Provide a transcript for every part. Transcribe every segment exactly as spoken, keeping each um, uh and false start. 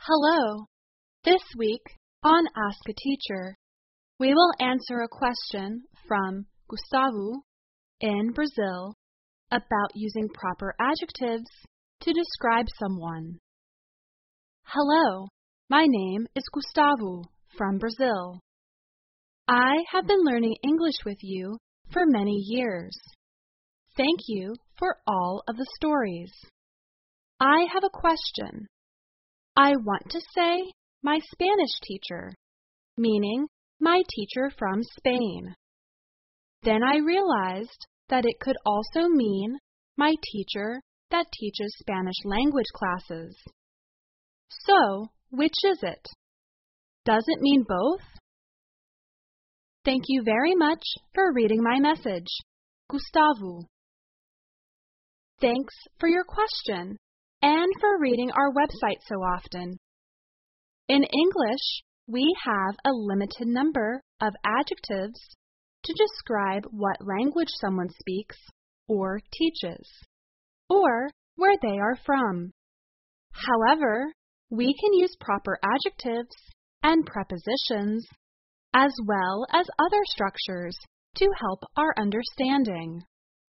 Hello! This week on Ask a Teacher, we will answer a question from Gustavo in Brazil about using proper adjectives to describe someone. Hello, my name is Gustavo from Brazil. I have been learning English with you for many years. Thank you for all of the stories. I have a question. I want to say my Spanish teacher, meaning my teacher from Spain. Then I realized that it could also mean my teacher that teaches Spanish language classes. So, which is it? Does it mean both? Thank you very much for reading my message, Gustavo. Thanks for your question and for reading our website so often. In English, we have a limited number of adjectives to describe what language someone speaks or teaches, or where they are from. However, we can use proper adjectives and prepositions as well as other structures to help our understanding.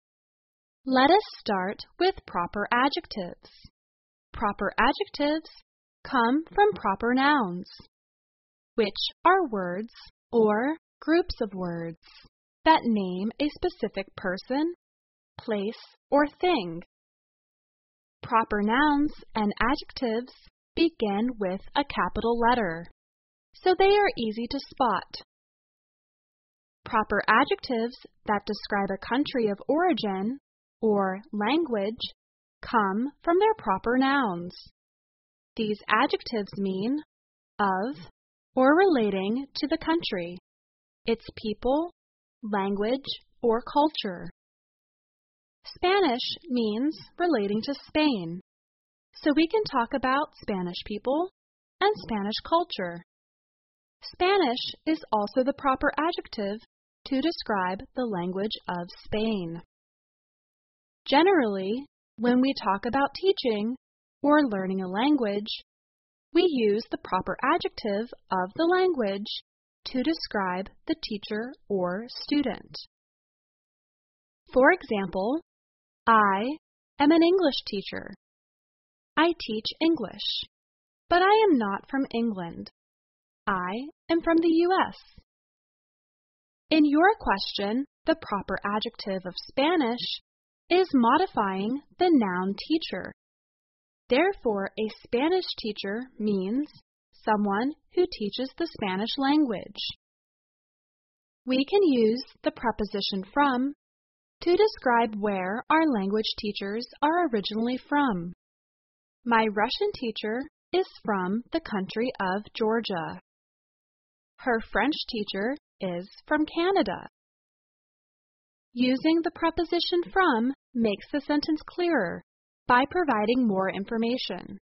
Let us start with proper adjectives. Proper adjectives come from proper nouns, which are words or groups of words that name a specific person, place, or thing. Proper nouns and adjectives begin with a capital letter, so they are easy to spot. Proper adjectives that describe a country of origin or language come from their proper nouns. These adjectives mean of or relating to the country, its people, language, or culture. Spanish means relating to Spain, so we can talk about Spanish people and Spanish culture. Spanish is also the proper adjective to describe the language of Spain. Generally, when we talk about teaching or learning a language, we use the proper adjective of the language to describe the teacher or student. For example, I am an English teacher. I teach English, but I am not from England. I am from the U S In your question, the proper adjective of Spanish is modifying the noun teacher. Therefore, a Spanish teacher means someone who teaches the Spanish language. We can use the preposition from to describe where our language teachers are originally from. My Russian teacher is from the country of Georgia. Her French teacher is from Canada. Using the preposition from makes the sentence clearer by providing more information.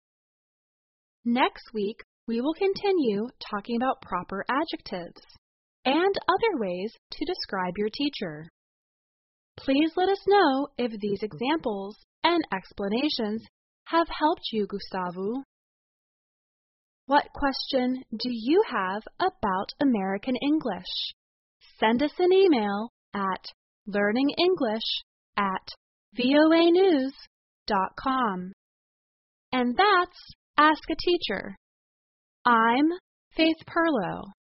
Next week, we will continue talking about proper adjectives and other ways to describe your teacher. Please let us know if these examples and explanations have helped you, Gustavo. What question do you have about American English? Send us an email at learningenglish at voa news dot com. And that's Ask a Teacher. I'm Faith Perlow.